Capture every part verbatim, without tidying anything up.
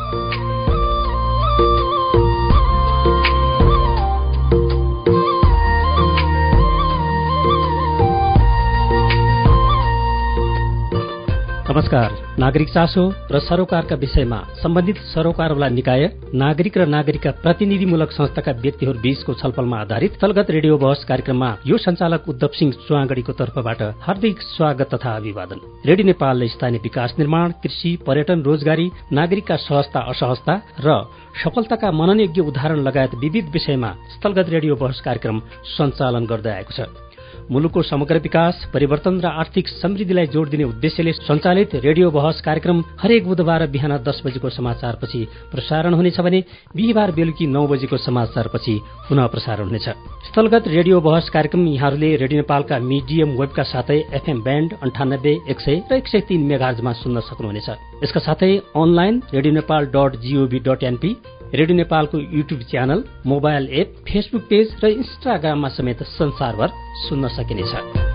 नमस्कार। नागरिक चासो र सरोकारका विषयमा सम्बन्धित सरोकारवाला निकाय, नागरिक र नागरिकका प्रतिनिधिमूलक संस्थाका व्यक्तिहरू बीचको छलफलमा आधारित स्थलगत रेडियो बहस कार्यक्रममा यो सञ्चालक उद्धव सिंह चुवागडीको तर्फबाट हार्दिक स्वागत तथा अभिवादन। रेडियो नेपालले स्थानीय विकास निर्माण, कृषि, पर्यटन, रोजगारी, नागरिकका सहजता असहजता र सफलताका मननयोग्य उदाहरण लगायत विविध विषयमा स्थलगत रेडियो बहस कार्यक्रम सञ्चालन गर्दै आएको छ। मुलुकको समग्र विकास, परिवर्तन र आर्थिक समृद्धिलाई जोड दिने उद्देश्यले सञ्चालित रेडियो बहस कार्यक्रम हरेक बुधबार बिहान दस बजेको समाचारपछि प्रसारण हुनेछ भने बिहिबार बेलुकी नौ बजेको समाचारपछि पुनः प्रसारण हुनेछ। स्थलगत रेडियो बहस कार्यक्रम यहाँहरूले रेडियो नेपालका मिडियम वेबका साथै एफएम ब्यान्ड अन्ठानब्बे, एक सय र एक सय तीन मेगाहर्जमा सुन्न सक्नुहुनेछ। यसका साथै online radio Nepal dot G O V dot N P, radio नेपालको YouTube channel, mobile app, Facebook page र इन्स्टाग्राममा समेत संसारभर सुन्न सकिनेछ।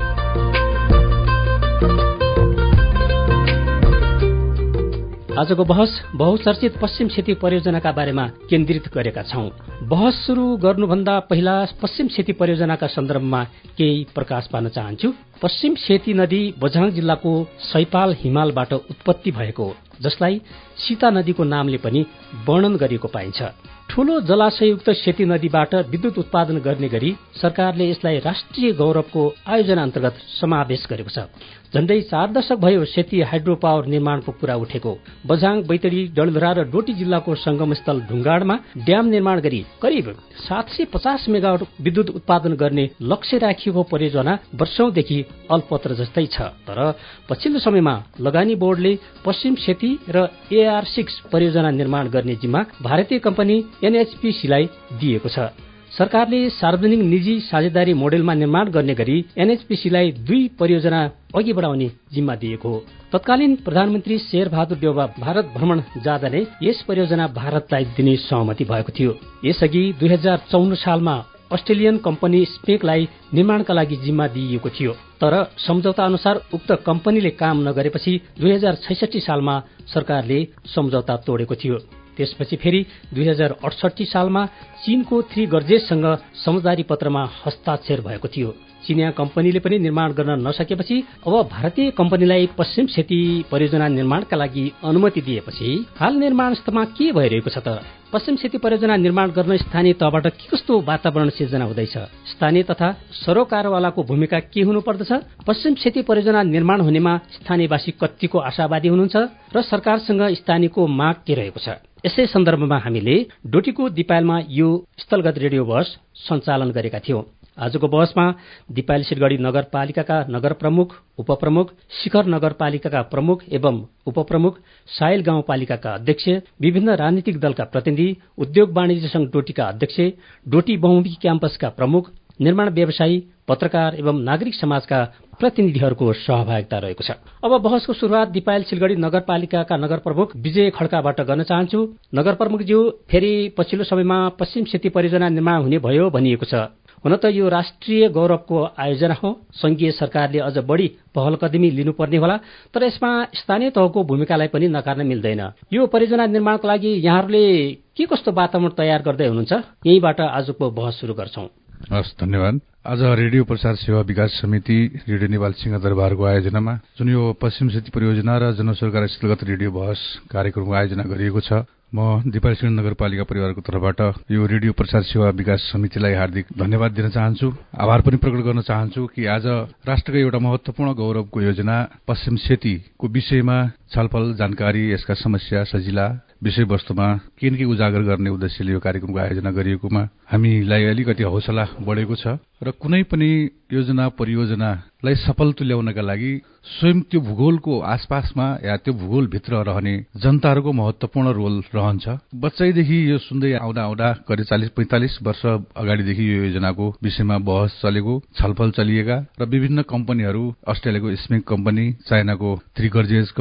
आजको बहस बहुचर्चित पश्चिम सेती परियोजनाका बारेमा केन्द्रित गरेका छौं। बहस सुरु गर्नुभन्दा पहिला पश्चिम सेती परियोजनाका सन्दर्भमा केही प्रकाश पार्न चाहन्छु। पश्चिम सेती नदी बझाङ जिल्लाको सैपाल हिमालबाट उत्पत्ति भएको, जसलाई सीता नदीको नामले पनि वर्णन गरिएको पाइन्छ। ठूलो जलाशययुक्त सेती नदीबाट विद्युत उत्पादन गर्ने गरी सरकारले यसलाई राष्ट्रिय गौरवको आयोजना अन्तर्गत समावेश गरेको छ। झण्डै चार दशक भयो सेती हाइड्रो पावर निर्माणको कुरा उठेको। बझाङ, बैतडी, डडेलधुरा र डोटी जिल्लाको संगमस्थल ढुङ्गाडमा ड्याम निर्माण गरी करिब सात सय पचास मेगावाट विद्युत उत्पादन गर्ने लक्ष्य राखिएको परियोजना वर्षौंदेखि अल्पत्र जस्तै छ। तर पछिल्लो समयमा लगानी बोर्डले पश्चिम सेती र एआर सिक्स परियोजना निर्माण गर्ने जिम्मा भारतीय कम्पनी एनएचपीसीलाई दिएको छ। सरकारले सार्वजनिक निजी साझेदारी मोडेलमा निर्माण गर्ने गरी एनएचपीसीलाई दुई परियोजना अघि बढाउने जिम्मा दिएको हो। तत्कालीन प्रधानमन्त्री शेरबहादुर देउवा भारत भ्रमण जाँदा नै यस परियोजना भारतलाई दिने सहमति भएको थियो। यसअघि दुई हजार चौन्न सालमा अस्ट्रेलियन कम्पनी स्पेकलाई निर्माणका लागि जिम्मा दिइएको थियो। तर सम्झौता अनुसार उक्त कम्पनीले काम नगरेपछि दुई हजार छैसठी सालमा सरकारले सम्झौता तोडेको थियो। त्यसपछि फेरि दुई हजार अडसठी सालमा चीनको थ्री गर्जेससँग समझदारी पत्रमा हस्ताक्षर भएको थियो। चीनिया कम्पनीले पनि निर्माण गर्न नसकेपछि अब भारतीय कम्पनीलाई पश्चिम सेती परियोजना निर्माणका लागि अनुमति दिएपछि हाल निर्माणस्थलमा के भइरहेको छ त? पश्चिम सेती परियोजना निर्माण गर्न स्थानीय तहबाट के कस्तो वातावरण सिर्जना हुँदैछ? स्थानीय तथा सरोकारवालाको भूमिका के हुनुपर्दछ? पश्चिम सेती परियोजना निर्माण हुनेमा स्थानीयवासी कतिको आशावादी हुनुहुन्छ र सरकारसँग स्थानीयको माग के रहेको छ? यसै सन्दर्भमा हामीले डोटीको दिपायलमा यो स्थलगत रेडियो बहस सञ्चालन गरेका थियौं। आजको बहसमा दिपायल सिलगढी नगरपालिकाका नगर प्रमुख, उपप्रमुख, शिखर नगरपालिकाका प्रमुख एवं उपप्रमुख, सायल गाउँपालिकाका अध्यक्ष, विभिन्न राजनीतिक दलका प्रतिनिधि, उद्योग वाणिज्य संघ डोटीका अध्यक्ष, डोटी बहुमुखी क्याम्पसका प्रमुख, निर्माण व्यवसायी, पत्रकार एवं नागरिक समाजका प्रतिनिधिहरूको सहभागिता रहेको छ। अब बहसको सुरुवात दिपायल सिलगढी नगरपालिकाका नगर प्रमुख विजय खड्काबाट गर्न चाहन्छु। नगर प्रमुखज्यू, फेरि पछिल्लो समयमा पश्चिम सेती परियोजना निर्माण हुने भयो भनिएको छ। हुन त यो राष्ट्रिय गौरवको आयोजना हो, संघीय सरकारले अझ बढी पहल कदमी लिनुपर्ने होला, तर यसमा स्थानीय तहको भूमिकालाई पनि नकार्न मिल्दैन। यो परियोजना निर्माणको लागि यहाँहरूले के कस्तो वातावरण तयार गर्दै हुनुहुन्छ? यहीबाट आजको बहस सुरु गर्छौं। हस्, धन्यवाद। आज रेडियो प्रसार सेवा विकास समिति रेडियो नेपाल सिंहदरबारको आयोजनामा जुन यो पश्चिम सेती परियोजना र जनसरकार स्थलगत रेडियो बहस कार्यक्रमको आयोजना गरिएको छ, म दिपायल सिंह नगरपालिका परिवारको तर्फबाट यो रेडियो प्रसार सेवा विकास समितिलाई हार्दिक धन्यवाद दिन चाहन्छु। आभार पनि प्रकट गर्न चाहन्छु कि आज राष्ट्रको एउटा महत्वपूर्ण गौरवको योजना पश्चिम सेतीको विषयमा छलफल, जानकारी, यसका समस्या, सजिला विषयवस्तुमा के न के उजागर गर्ने उद्देश्यले यो कार्यक्रमको आयोजना गरिएकोमा हामीलाई अलिकति हौसला बढेको छ र कुनै पनि योजना परियोजनालाई सफल तुल्याउनका लागि स्वयं त्यो भूगोलको आसपासमा या त्यो भूगोलभित्र रहने जनताहरूको महत्वपूर्ण रोल रहन्छ। बच्चैदेखि यो सुन्दै आउँदा आउँदा करिब चालिस पैंतालिस वर्ष अगाडिदेखि यो योजनाको विषयमा बहस चलेको, छलफल चलिएका र विभिन्न कम्पनीहरू, अस्ट्रेलियाको स्मेक कम्पनी, चाइनाको थ्री गर्जेस कम्पनी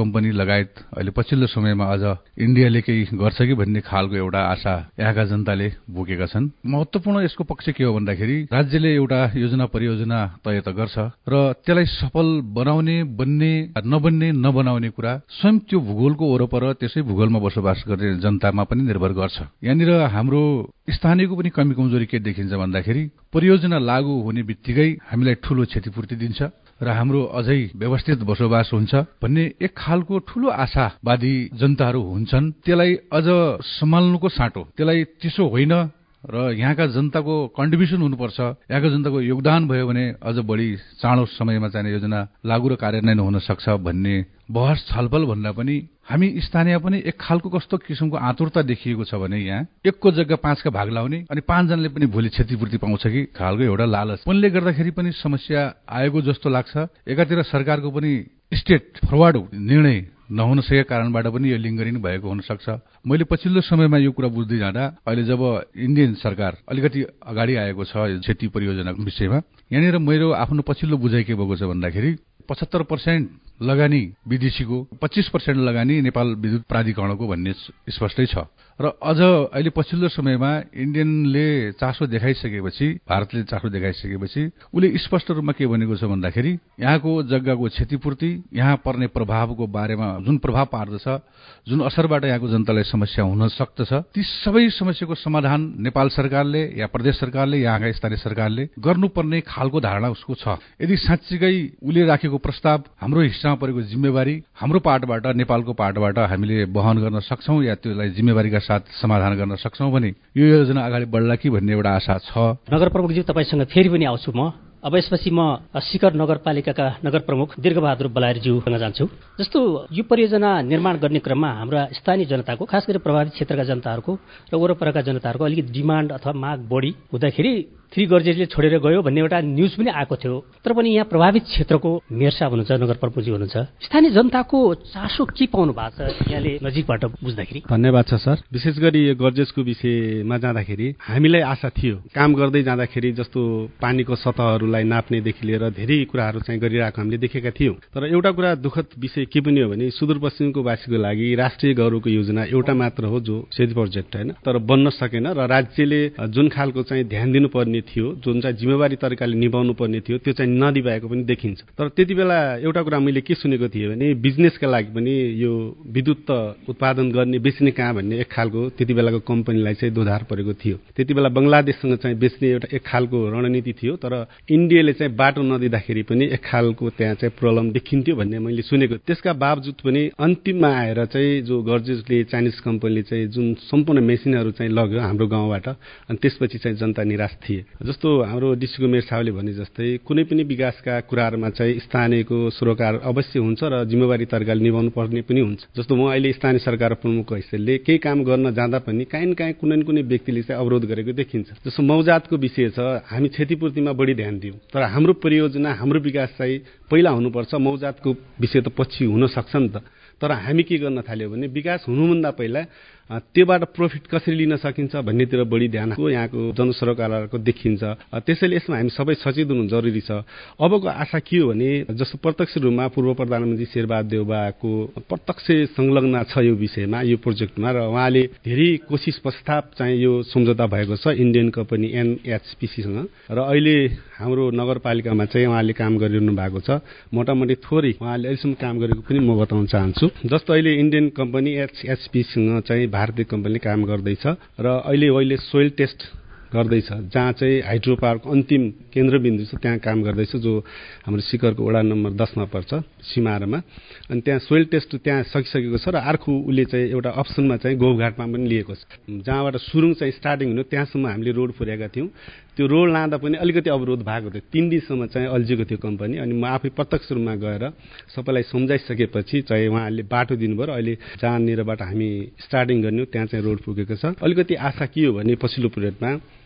लगायत अहिले पछिल्लो समयमा अझ इन्डियाले केही गर्छ कि भन्ने खालको एउटा आशा यहाँका जनताले बोकेका छन्। महत्त्वपूर्ण यसको पक्ष के हो भन्दाखेरि राज्यले एउटा योजना परियोजना तय त गर्छ र त्यसलाई सफल बनाउने बन्ने नबन्ने नबनाउने कुरा स्वयं त्यो भूगोलको वरपर त्यसै भूगोलमा बसोबास गर्ने जनतामा पनि निर्भर गर्छ। यहाँनिर हाम्रो स्थानीयको पनि कमी कमजोरी के देखिन्छ भन्दाखेरि परियोजना लागू हुने बित्तिकै हामीलाई ठूलो क्षतिपूर्ति दिन्छ र हाम्रो अझै व्यवस्थित बसोबास हुन्छ भन्ने एक खालको ठूलो आशावादी जनताहरू हुन्छन्। त्यसलाई अझ सम्हाल्नुको साटो त्यसलाई चिसो होइन र यहाँका जनताको कन्ट्रिब्युसन हुनुपर्छ, यहाँका जनताको योगदान भयो भने अझ बढी चाँडो समयमा चाहिने योजना लागू र कार्यान्वयन हुन सक्छ भन्ने बहस छलफल भन्दा पनि हामी स्थानीय पनि एक खालको कस्तो किसिमको आतुरता देखिएको छ भने यहाँ एकको जग्गा पाँचका भाग लाउने अनि पाँचजनाले पनि भोलि क्षतिपूर्ति पाउँछ कि खालको एउटा लालच पुनले गर्दाखेरि पनि समस्या आएको जस्तो लाग्छ। एकातिर सरकारको पनि स्टेट फरवार्ड निर्णय नहुन सकेको कारणबाट पनि यो लिङ्गरिङ भएको हुन सक्छ। मैले पछिल्लो समयमा यो कुरा बुझ्दै जाँदा अहिले जब इन्डियन सरकार अलिकति अगाडि आएको छ क्षति परियोजनाको विषयमा, यहाँनिर मेरो आफ्नो पछिल्लो बुझाइ के भएको छ भन्दाखेरि पचहत्तर पर्सेन्ट लगानी विदेशीको, पच्चीस पर्सेन्ट लगानी नेपाल विद्युत प्राधिकरणको भन्ने स्पष्टै छ र अझ अहिले पछिल्लो समयमा इन्डियनले चासो देखाइसकेपछि, भारतले चासो देखाइसकेपछि उसले स्पष्ट रूपमा के भनेको छ भन्दाखेरि यहाँको जग्गाको क्षतिपूर्ति, यहाँ पर्ने प्रभावको बारेमा जुन प्रभाव पार्दछ, जुन असरबाट यहाँको जनतालाई समस्या हुन सक्दछ, ती सबै समस्याको समाधान नेपाल सरकारले या प्रदेश सरकारले यहाँका स्थानीय सरकारले गर्नुपर्ने खालको धारणा उसको छ। यदि साँच्चीकै उसले राखेको प्रस्ताव हाम्रो हिस्सामा परेको जिम्मेवारी हाम्रो पार्टबाट, नेपालको पार्टबाट हामीले वहन गर्न सक्छौं या त्यसलाई जिम्मेवारीका साथ समाधान गर्न सक्छौं भने यो योजना अगाडि बढ्ला कि भन्ने एउटा आशा छ। नगर प्रमुखज्यू, तपाईसँग फेरि पनि आउँछु म। अब यसपछि म शिखर नगरपालिकाका नगर प्रमुख दीर्घबहादुर बलायरज्यूसँग जान्छु। जस्तो यो परियोजना निर्माण गर्ने क्रममा हाम्रा स्थानीय जनताको, खास गरी प्रभावित क्षेत्रका जनताहरूको र वरपरका जनताहरूको अलिकति डिमान्ड अथवा माग बढी हुँदाखेरि थ्री गर्जेसले छोडेर गयो भन्ने एउटा न्युज पनि आएको थियो। तर पनि यहाँ प्रभावित क्षेत्रको मेयर साहब हुनुहुन्छ, नगर प्रमुखज्यू हुनुहुन्छ, स्थानीय जनताको चासो के पाउनु भएको छ यहाँले नजिकबाट बुझ्दाखेरि? धन्यवाद छ सर। विशेष गरी यो गर्जेसको विषयमा जाँदाखेरि हामीलाई आशा थियो, काम गर्दै जाँदाखेरि जस्तो पानीको सतहहरूलाई नाप्नेदेखि लिएर धेरै कुराहरू चाहिँ गरिरहेको हामीले देखेका थियौँ। तर एउटा कुरा दुःखद विषय के पनि हो भने सुदूरपश्चिमको वासीको लागि राष्ट्रिय गौरवको योजना एउटा मात्र हो जो सेती प्रोजेक्ट होइन, तर बन्न सकेन र राज्यले जुन खालको चाहिँ ध्यान दिनुपर्ने थियो, जुन चाहिँ जिम्मेवारी तरिकाले निभाउनु पर्ने थियो त्यो चाहिँ नदिएको पनि देखिन्छ। तर त्यति बेला एउटा कुरा मैले के सुनेको थिएँ भने बिजनेसका लागि पनि यो विद्युत उत्पादन गर्ने बेच्ने कहाँ भन्ने एक खालको त्यति बेलाको कम्पनीलाई चाहिँ दोधार परेको थियो। त्यति बेला बङ्गलादेशसँग चाहिँ बेच्ने एउटा एक खालको रणनीति थियो, तर इन्डियाले चाहिँ बाटो नदिँदाखेरि पनि एक खालको त्यहाँ चाहिँ प्रब्लम देखिन्थ्यो भन्ने मैले सुनेको। त्यसका बावजुद पनि अन्तिममा आएर चाहिँ जो गर्जेसले चाइनिज कम्पनीले चाहिँ जुन सम्पूर्ण मेसिनहरू चाहिँ लग्यो हाम्रो गाउँबाट, अनि त्यसपछि चाहिँ जनता निराश थिए। जस्तो हाम्रो डिस्ट्रिक्टको मेयर साहबले भने जस्तै कुनै पनि विकासका कुराहरूमा चाहिँ स्थानीयको सरोकार अवश्य हुन्छ र जिम्मेवारी तरिकाले निभाउनु पर्ने पनि हुन्छ। जस्तो म अहिले स्थानीय सरकार प्रमुखको हैसियतले केही काम गर्न जाँदा पनि काहीँ न काहीँ कुनै न कुनै व्यक्तिले चाहिँ अवरोध गरेको देखिन्छ। जस्तो मौजातको विषय छ, हामी क्षतिपूर्तिमा बढी ध्यान दियौँ, तर हाम्रो परियोजना हाम्रो विकास चाहिँ पहिला हुनुपर्छ, मौजातको विषय त पछि हुन सक्छ नि त। तर हामी के गर्न थाल्यो भने विकास हुनुभन्दा पहिला त्योबाट प्रफिट कसरी लिन सकिन्छ भन्नेतिर बढी ध्यान यहाँको जनसरोकारको देखिन्छ। त्यसैले यसमा हामी सबै सचेत हुनु जरुरी छ। अबको आशा के हो भने जस्तो प्रत्यक्ष रूपमा पूर्व प्रधानमन्त्री शेरबहादुर देउवाको प्रत्यक्ष संलग्न छ यो विषयमा, यो प्रोजेक्टमा, र उहाँले धेरै कोसिस प्रस्ताव चाहिँ यो सम्झौता भएको छ इन्डियन कम्पनी एनएचपिसीसँग, र अहिले हाम्रो नगरपालिकामा चाहिँ उहाँले काम गरिरहनु भएको छ। मोटामोटी थोरै उहाँले अहिलेसम्म काम गरेको पनि म बताउन चाहन्छु। जस्तो अहिले इन्डियन कम्पनी एचएचपीसँग चाहिँ भारतीय कम्पनीले काम गर्दैछ र अहिले अहिले सोइल टेस्ट गर्दैछ, जहाँ चाहिँ हाइड्रो पावरको अन्तिम केन्द्रबिन्दु छ त्यहाँ काम गर्दैछ, जो हाम्रो शिखरको वडा नम्बर दसमा पर्छ सिमारमा। अनि त्यहाँ सोइल टेस्ट त्यहाँ सकिसकेको छ र अर्को उसले चाहिँ एउटा अप्सनमा चाहिँ गोघाटमा पनि लिएको छ, जहाँबाट सुरुङ चाहिँ स्टार्टिङ हुनु त्यहाँसम्म हामीले रोड पुर्याएका थियौँ। त्यो रोड लाँदा पनि अलिकति अवरोध भएको थियो, तिन दिनसम्म चाहिँ अल्झिएको थियो कम्पनी। अनि म आफै प्रत्यक्ष रूपमा गएर सबैलाई सम्झाइसकेपछि चाहिँ उहाँहरूले बाटो दिनुभयो र अहिले जहाँनिरबाट हामी स्टार्टिङ गर्ने त्यहाँ चाहिँ रोड पुगेको छ। अलिकति आशा के हो भने पछिल्लो पिरियडमा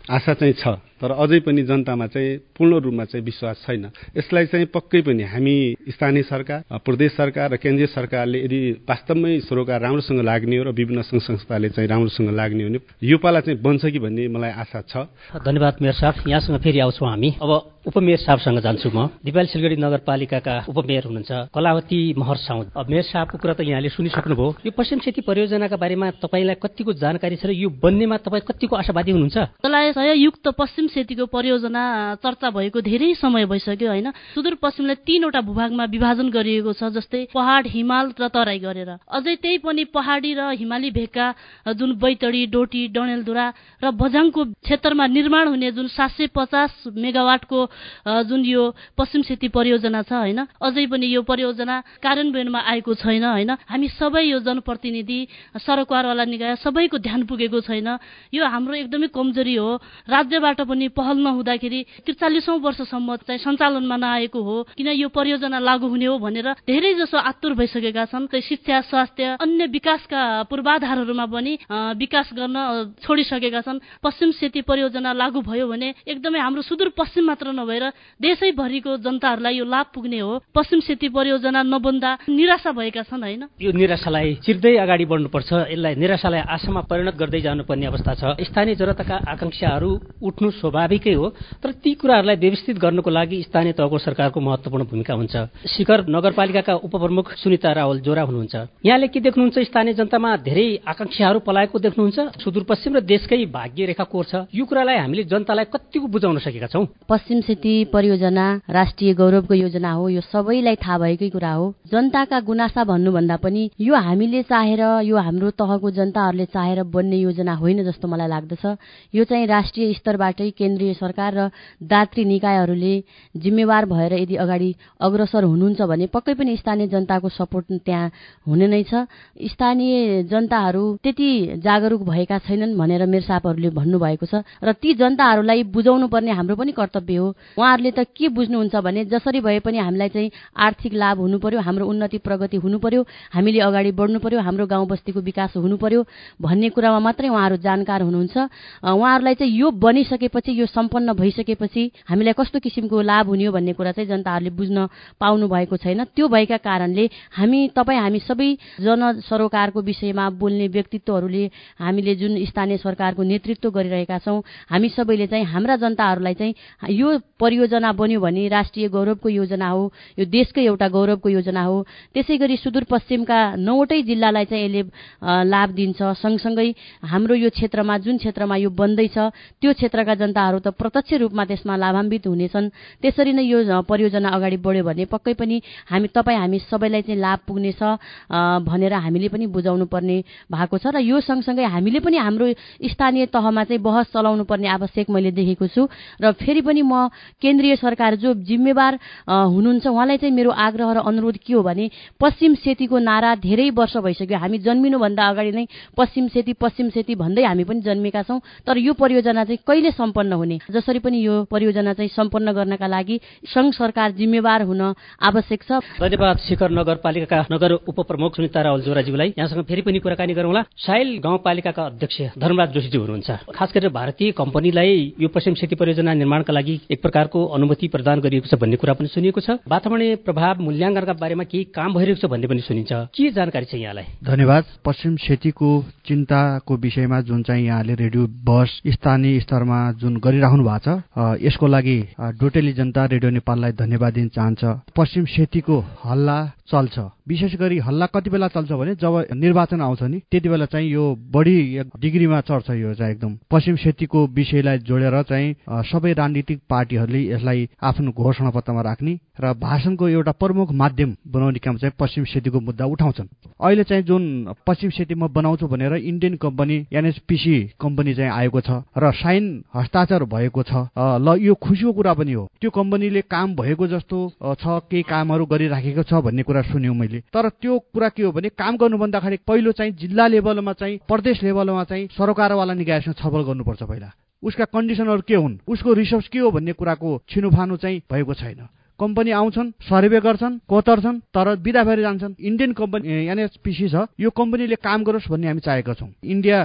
आशा चाहिँ छ, तर अझै पनि जनतामा चाहिँ पूर्ण रूपमा चाहिँ विश्वास छैन। यसलाई चाहिँ पक्कै पनि हामी स्थानीय सरकार, प्रदेश सरकार र केन्द्रीय सरकारले यदि वास्तवमै सरोकार राम्रोसँग लाग्ने हो र विभिन्न सङ्घ संस्थाले चाहिँ राम्रोसँग लाग्ने हो भने यो पाला चाहिँ बन्छ कि भन्ने मलाई आशा छ। धन्यवाद मेयर साहब। यहाँसँग फेरि आउँछौँ हामी। अब उपमेयर साहबसँग जान्छु म। दिपायल सिलगढी नगरपालिकाका उपमेयर हुनुहुन्छ कलावती महर साउद। अब मेयर साहबको कुरा त यहाँले सुनिसक्नुभयो। यो पश्चिम सेती परियोजनाका बारेमा तपाईँलाई कतिको जानकारी छ र यो बन्नेमा तपाईँ कतिको आशावादी हुनुहुन्छ? युक्त पश्चिम सेतीको परियोजना चर्चा भएको धेरै समय भइसक्यो होइन। सुदूरपश्चिमलाई तीनवटा भूभागमा विभाजन गरिएको छ, जस्तै पहाड, हिमाल र तराई गरेर। अझै त्यही पनि पहाडी र हिमाली भेगका जुन बैतडी, डोटी, डडेलधुरा र बझाङको क्षेत्रमा निर्माण हुने जुन सात सय पचास मेगावाटको जुन यो पश्चिम सेती परियोजना छ होइन, अझै पनि यो परियोजना कार्यान्वयनमा आएको छैन होइन। हामी सबै यो जनप्रतिनिधि, सरकारवाला निकाय सबैको ध्यान पुगेको छैन। यो हाम्रो एकदमै कमजोरी हो। राज्यबाट पनि पहल नहुँदाखेरि त्रिचालिसौँ वर्षसम्म चाहिँ सञ्चालनमा नआएको हो। किन यो परियोजना लागू हुने हो भनेर धेरै जसो आतुर भइसकेका छन्। शिक्षा, स्वास्थ्य, अन्य विकासका पूर्वाधारहरूमा पनि विकास गर्न छोडिसकेका छन्। पश्चिम सेती परियोजना लागू भयो भने एकदमै हाम्रो सुदूरपश्चिम मात्र नभएर देशैभरिको जनताहरूलाई यो लाभ पुग्ने हो। पश्चिम सेती परियोजना नबन्दा निराशा भएका छन् होइन। यो निराशालाई चिर्दै अगाडि बढ्नुपर्छ, यसलाई निराशालाई आशामा परिणत गर्दै जानुपर्ने अवस्था छ। स्थानीय जनताका आकांक्षाहरू उठ्नु स्वाभाविकै हो, तर ती कुराहरूलाई व्यवस्थित गर्नको लागि स्थानीय तहको सरकारको महत्त्वपूर्ण भूमिका हुन्छ। शिखर नगरपालिकाका उपप्रमुख सुनिता रावल जोरा हुनुहुन्छ। यहाँले के देख्नुहुन्छ? स्थानीय जनतामा धेरै आकांक्षाहरू पलाएको देख्नुहुन्छ? सुदूरपश्चिम र देशकै भाग्य रेखा कोर्छ। यो कुरालाई हामीले जनतालाई कतिको बुझाउन सकेका छौँ? पश्चिम सेती परियोजना राष्ट्रिय गौरवको योजना हो, यो सबैलाई थाहा भएकै कुरा हो। जनताका गुनासा भन्नुभन्दा पनि यो हामीले चाहेर, यो हाम्रो तहको जनताहरूले चाहेर बन्ने योजना होइन जस्तो मलाई लाग्दछ। यो चाहिँ राष्ट्रिय स्तरबाटै केन्द्रीय सरकार र दात्री निकायहरूले जिम्मेवार भएर यदि अगाडि अग्रसर हुनुहुन्छ भने पक्कै पनि स्थानीय जनताको सपोर्ट त्यहाँ हुने नै छ। स्थानीय जनताहरू त्यति जागरुक भएका छैनन् भनेर मेयर साहबहरूले भन्नुभएको छ र ती जनताहरूलाई बुझाउनु पर्ने हाम्रो पनि कर्तव्य हो। उहाँहरूले त के बुझ्नुहुन्छ भने जसरी भए पनि हामीलाई चाहिँ आर्थिक लाभ हुनु पर्यो, हाम्रो उन्नति प्रगति हुनु पर्यो, हामीले अगाडि बढ्नु पर्यो, हाम्रो गाउँ बस्तीको विकास हुनु पर्यो भन्ने कुरामा मात्रै उहाँहरू जानकार हुनुहुन्छ। उहाँहरूलाई चाहिँ यो बनिसकेपछि, यो सम्पन्न भइसकेपछि हामीलाई कस्तो किसिमको लाभ हुने हो भन्ने कुरा चाहिँ जनताहरूले बुझ्न पाउनु भएको छैन। त्यो भएका कारणले हामी तपाईँ हामी सबै जन सरोकारको विषयमा बोल्ने व्यक्तित्वहरूले हामीले जुन स्थानीय सरकारको नेतृत्व गरिरहेका छौँ, हामी सबैले चाहिँ हाम्रा जनताहरूलाई चाहिँ यो परियोजना बन्यो भने राष्ट्रिय गौरवको योजना हो, यो देशकै एउटा गौरवको योजना हो। त्यसै गरी सुदूरपश्चिमका नौवटै जिल्लालाई चाहिँ यसले लाभ दिन्छ। सँगसँगै हाम्रो यो क्षेत्रमा जुन क्षेत्रमा यो बन्दैछ त्यो क्षेत्रका जनताहरू त प्रत्यक्ष रूपमा त्यसमा लाभान्वित हुनेछन्। त्यसरी नै यो परियोजना अगाडि बढ्यो भने पक्कै पनि हामी तपाईँ हामी सबैलाई चाहिँ लाभ पुग्नेछ भनेर हामीले पनि बुझाउनु पर्ने भएको छ। र यो सँगसँगै हामीले पनि हाम्रो स्थानीय तहमा चाहिँ बहस चलाउनु पर्ने आवश्यक मैले देखेको छु। र फेरि पनि म केन्द्रीय सरकार जो जिम्मेवार हुनुहुन्छ उहाँलाई चाहिँ मेरो आग्रह र अनुरोध के हो भने पश्चिम सेतीको नारा धेरै वर्ष भइसक्यो। हामी जन्मिनुभन्दा अगाडि नै पश्चिम सेती पश्चिम सेती भन्दै हामी पनि जन्मेका छौँ। तर यो परियोजना चाहिँ कहिले सम्पन्न हुने? जसरी पनि यो परियोजना चाहिँ सम्पन्न गर्नका लागि सङ्घ सरकार जिम्मेवार हुन आवश्यक छ। धन्यवाद शिखर नगरपालिकाका नगर उपप्रमुख सुनिता रावल जोराज्यूलाई। यहाँसँग फेरि पनि कुराकानी गरौँला। साइल गाउँपालिकाका अध्यक्ष धर्मराज जोशीजी हुनुहुन्छ। खास गरेर भारतीय कम्पनीलाई यो पश्चिम सेती परियोजना निर्माणका लागि एक प्रकारको अनुमति प्रदान गरिएको छ भन्ने कुरा पनि सुनिएको छ। वातावरणीय प्रभाव मूल्याङ्कनका बारेमा केही काम भइरहेको छ भन्ने पनि सुनिन्छ। के जानकारी छ यहाँलाई? धन्यवाद। पश्चिम सेतीको चिन्ताको विषयमा जुन चाहिँ यहाँले रेडियो बहस स्थानीय स्तरमा जुन गरिराख्नु भएको छ, यसको लागि डोटेली जनता रेडियो नेपाललाई धन्यवाद दिन चाहन्छ। पश्चिम सेतीको हल्ला चल्छ। विशेष गरी हल्ला कति बेला चल्छ भने जब निर्वाचन आउँछ नि त्यति बेला चाहिँ यो बढी डिग्रीमा चढ्छ। यो चाहिँ एकदम पश्चिम सेतीको विषयलाई जोडेर चाहिँ सबै राजनीतिक पार्टीहरूले यसलाई आफ्नो घोषणा पत्रमा राख्ने र भाषणको एउटा प्रमुख माध्यम बनाउने काम चाहिँ पश्चिम सेतीको मुद्दा उठाउँछन्। अहिले चाहिँ जुन पश्चिम सेती म बनाउँछु भनेर इन्डियन कम्पनी एनएचपिसी कम्पनी चाहिँ आएको छ र साइन हस्ताक्षर भएको छ। ल यो खुसीको कुरा पनि हो। त्यो कम्पनीले काम भएको जस्तो छ, केही कामहरू गरिराखेको छ भन्ने कुरा सुन्यौँ मैले। तर त्यो कुरा के हो भने काम गर्नुभन्दाखेरि पहिलो चाहिँ जिल्ला लेभलमा चाहिँ प्रदेश लेभलमा चाहिँ सरकारवाला निकायसँग छलफल गर्नुपर्छ। पहिला उसका कन्डिसनहरू के हुन्, उसको रिसोर्स के हो भन्ने कुराको छिनोफानो चाहिँ भएको छैन। कम्पनी आउँछन्, सर्वे गर्छन्, कोतर्छन्, तर बिदा भएर जान्छन्। इन्डियन कम्पनी एनएचपिसी छ, यो कम्पनीले काम गरोस् भन्ने हामी चाहेका छौँ। इन्डिया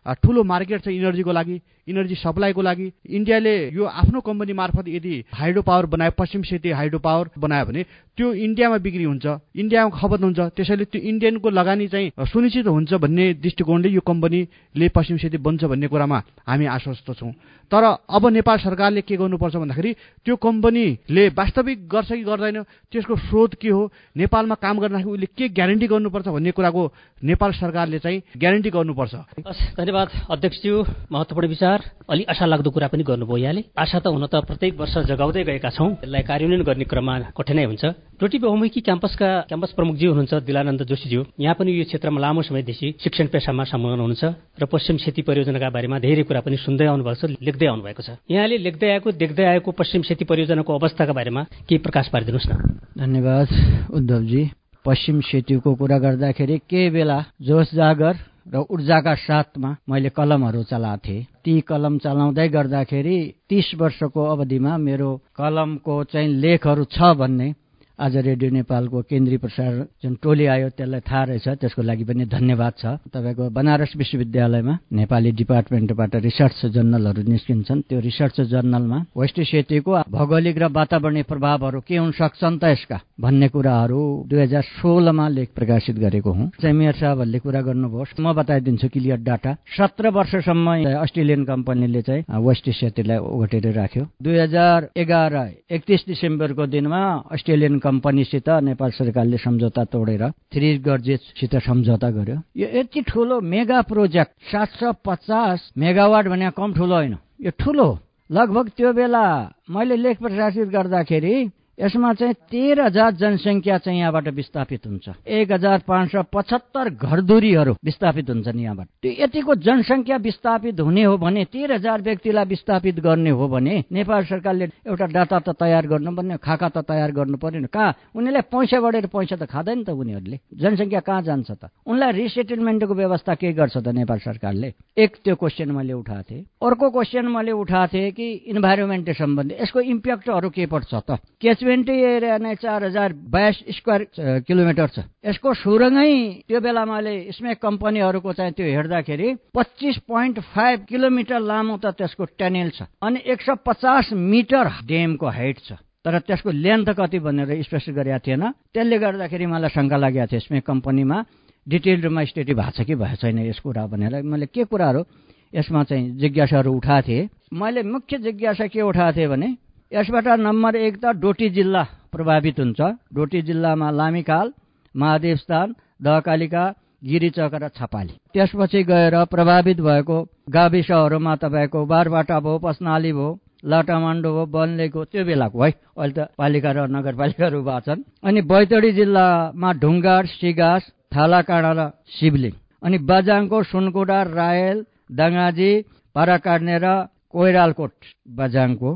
ठुलो मार्केट छ इनर्जीको लागि, इनर्जी सप्लाईको लागि। इन्डियाले यो आफ्नो कम्पनी मार्फत यदि हाइड्रो पावर बनायो, पश्चिम सेती हाइड्रो पावर बनायो भने त्यो इन्डियामा बिक्री हुन्छ, इन्डियामा खपत हुन्छ। त्यसैले त्यो इन्डियनको लगानी चाहिँ सुनिश्चित हुन्छ भन्ने दृष्टिकोणले यो कम्पनीले पश्चिम सेती बन्छ भन्ने कुरामा हामी आश्वस्त छौँ। तर अब नेपाल सरकारले के गर्नुपर्छ भन्दाखेरि त्यो कम्पनीले वास्तविक गर्छ कि गर्दैन, त्यसको स्रोत के हो, नेपालमा काम गर्दाखेरि उसले के ग्यारेन्टी गर्नुपर्छ भन्ने कुराको नेपाल सरकारले चाहिँ ग्यारेन्टी गर्नुपर्छ। धन्यवाद अध्यक्षज्यू, महत्त्वपूर्ण विचार, अलि आशा लाग्दो कुरा पनि गर्नुभयो यहाँले। आशा त हुन त प्रत्येक वर्ष जगाउँदै गएका छौँ, यसलाई कार्यान्वयन गर्ने क्रममा कठिनाइ हुन्छ। डोटी बहुमुखी क्याम्पसका क्याम्पस प्रमुखज्यू हुनुहुन्छ दिलानन्द जोशीज्यू, यहाँ पनि यो क्षेत्रमा लामो समयदेखि शिक्षण पेसामा संलग्न हुनुहुन्छ र पश्चिम सेती परियोजनाका बारेमा धेरै कुरा पनि सुन्दै आउनुभएको छ, लेख्दै आउनुभएको छ। यहाँले लेख्दै आएको देख्दै आएको पश्चिम सेती परियोजनाको अवस्थाका बारेमा केही प्रकाश पारिदिनुहोस् न। धन्यवाद उद्धवजी। पश्चिम सेतीको कुरा गर्दाखेरि केही बेला जोस जागर र ऊर्जाका साथमा मैले कलमहरू चलाएको थिएँ। ती कलम चलाउँदै गर्दाखेरि तीस वर्षको अवधिमा मेरो कलमको चाहिँ लेखहरू छ भन्ने आज रेडियो नेपालको केन्द्रीय प्रसार जुन टोली आयो त्यसलाई थाहा रहेछ, त्यसको लागि पनि धन्यवाद छ। तपाईँको बनारस विश्वविद्यालयमा नेपाली डिपार्टमेन्टबाट रिसर्च जर्नलहरू निस्किन्छन्, त्यो रिसर्च जर्नलमा वेस्ट सेतीको भौगोलिक र वातावरणीय प्रभावहरू के हुन सक्छन् त यसका भन्ने कुराहरू दुई हजार सोह्रमा लेख प्रकाशित गरेको हुँ। चाहिँ मेयर साहबहरूले कुरा गर्नुभयो, म बताइदिन्छु क्लियर डाटा। सत्र वर्षसम्म अस्ट्रेलियन कम्पनीले चाहिँ वेस्ट सेतीलाई ओगटेर राख्यो। दुई हजार एघार एकतिस डिसेम्बरको दिनमा अस्ट्रेलियन कम्पनीसित नेपाल सरकारले सम्झौता तोडेर थ्री गर्जेससित सम्झौता गर्यो। यो यति ठुलो मेगा प्रोजेक्ट सात सय पचास मेगावाट भने कम ठुलो होइन, यो ठुलो। लगभग त्यो बेला मैले लेख प्रकाशित गर्दाखेरि यसमा चाहिँ तेह्र हजार जनसङ्ख्या चाहिँ यहाँबाट विस्थापित हुन्छ, एक हजार पाँच सय पचहत्तर घरधुरीहरू विस्थापित हुन्छन् यहाँबाट। त्यो यतिको जनसङ्ख्या विस्थापित हुने हो भने, तेह्र हजार व्यक्तिलाई विस्थापित गर्ने हो भने नेपाल सरकारले एउटा डाटा त तयार गर्नुपर्ने, खाका त तयार गर्नु पर्ने। कहाँ उनीहरूलाई पैसा बढेर पैसा त खाँदैन त उनीहरूले, जनसङ्ख्या कहाँ जान्छ त? उनलाई रिसेटलमेन्टको व्यवस्था के गर्छ त नेपाल सरकारले? एक त्यो क्वेसन मैले उठाएको थिएँ। अर्को क्वेसन मैले उठाएको थिएँ कि इन्भाइरोमेन्ट सम्बन्धी यसको इम्प्याक्टहरू के पर्छ त? ट्वेन्टी एरिया नै चार हजार बाइस स्क्वायर किलोमिटर छ। यसको सुरुङै त्यो बेला मैले स्मेक कम्पनीहरूको चाहिँ त्यो हेर्दाखेरि पच्चिस पोइन्ट फाइभ किलोमिटर लामो त त्यसको टनेल छ, अनि एक सय पचास मिटर डेमको हाइट छ। तर त्यसको लेन्थ कति भनेर स्पेसिफाई गरेका थिएन। त्यसले गर्दाखेरि मलाई शङ्का लागेको थियो स्मेक कम्पनीमा डिटेल रूपमा स्टडी भएको छ कि भएको छैन यस कुरा भनेर। मैले के कुराहरू यसमा चाहिँ जिज्ञासाहरू उठाएको थिएँ। मैले मुख्य जिज्ञासा के उठाएको थिएँ भने यसबाट नम्बर एक त डोटी जिल्ला प्रभावित हुन्छ। डोटी जिल्लामा लामीखाल, महादेवस्थान, दहकालिका, गिरिचक र छपाली। त्यसपछि गएर प्रभावित भएको गाविसहरूमा तपाईँको बारबाटा भयो, पस्नाली भयो, लाटामाण्डो भयो, बनलेको त्यो बेलाको है, अहिले त पालिका र नगरपालिकाहरू भएको छन्। अनि बैतडी जिल्लामा ढुङ्गाड, सिगास, थालाकाँडा र शिवलिङ। अनि बजाङको सुनकुडा, रायल, दङ्गाजी, पाराकाट्ने र कोइरालकोट बजाङको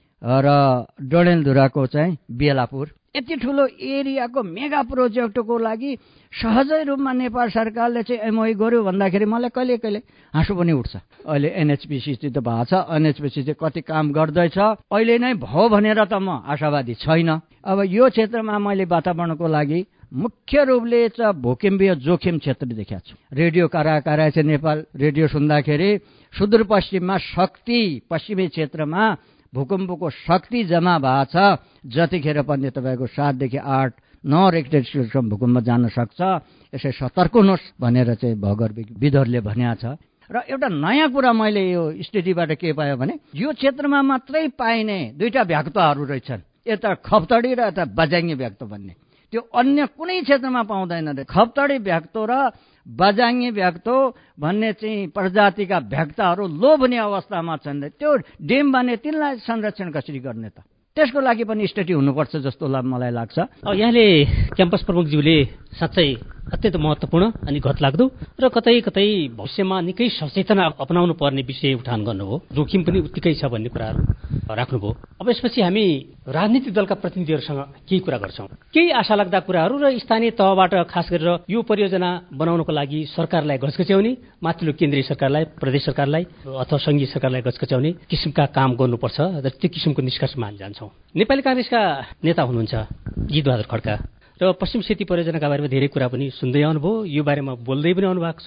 र डडेलधुराको चाहिँ बेलापुर। यति ठुलो एरियाको मेगा प्रोजेक्टको लागि सहजै रूपमा नेपाल सरकारले चाहिँ एमओई गर्यो भन्दाखेरि मलाई कहिले कहिले हाँसो पनि उठ्छ। अहिले एनएचपिसी त भएको छ, एनएचपिसी चाहिँ कति काम गर्दैछ, अहिले नै भयो भनेर त म आशावादी छैन। अब यो क्षेत्रमा मैले वातावरणको लागि मुख्य रूपले चाहिँ भूकम्पीय जोखिम क्षेत्र देखाएको छु। रेडियो करा करा चाहिँ नेपाल रेडियो सुन्दाखेरि सुदूरपश्चिममा शक्ति, पश्चिमी क्षेत्रमा भूकम्पको शक्ति जम्मा भएको छ। जतिखेर पनि तपाईँको सातदेखि आठ नौ रेक्टर स्केलसम्म भूकम्प जान सक्छ, यसै सतर्क हुनुहोस् भनेर चाहिँ भौगोलिकविदहरूले भनेको छ। र एउटा नयाँ कुरा मैले यो स्टडीबाट के पायो भने यो क्षेत्रमा मात्रै पाइने दुईटा भ्याक्तहरू रहेछन्, यता खप्तडी र यता बजाङ्गे भ्याक्तो भन्ने। त्यो अन्य कुनै क्षेत्रमा पाउँदैन रे। खप्तडी भ्याक्तो र बजाङ्गे भ्याक्तो भन्ने चाहिँ प्रजातिका भ्याक्ताहरू लोभनीय अवस्थामा छन्। त्यो डेम भने तिनलाई संरक्षण कसरी गर्ने त? त्यसको लागि पनि स्टडी हुनुपर्छ जस्तो मलाई लाग्छ। अब यहाँले क्याम्पस प्रमुखज्यूले साँच्चै अत्यन्त महत्त्वपूर्ण अनि घतलाग्दो र कतै कतै भविष्यमा निकै सचेतना अपनाउनु पर्ने विषय उठान गर्नुभयो। जोखिम पनि उत्तिकै छ भन्ने कुराहरू राख्नुभयो। अब यसपछि हामी राजनीतिक दलका प्रतिनिधिहरूसँग केही कुरा गर्छौँ। केही आशा लाग्दा कुराहरू र स्थानीय तहबाट खास गरेर यो परियोजना बनाउनको लागि सरकारलाई घचघच्याउने, माथिल्लो केन्द्रीय सरकारलाई, प्रदेश सरकारलाई अथवा सङ्घीय सरकारलाई घचघच्याउने किसिमका काम गर्नुपर्छ र त्यो किसिमको निष्कर्षमा हामी जान्छौँ। नेपाली काङ्ग्रेसका नेता हुनुहुन्छ गितबहादुर खड्का र पश्चिम सेती परियोजनाका बारेमा धेरै कुरा पनि सुन्दै आउनुभयो, यो बारेमा बोल्दै पनि आउनु भएको छ।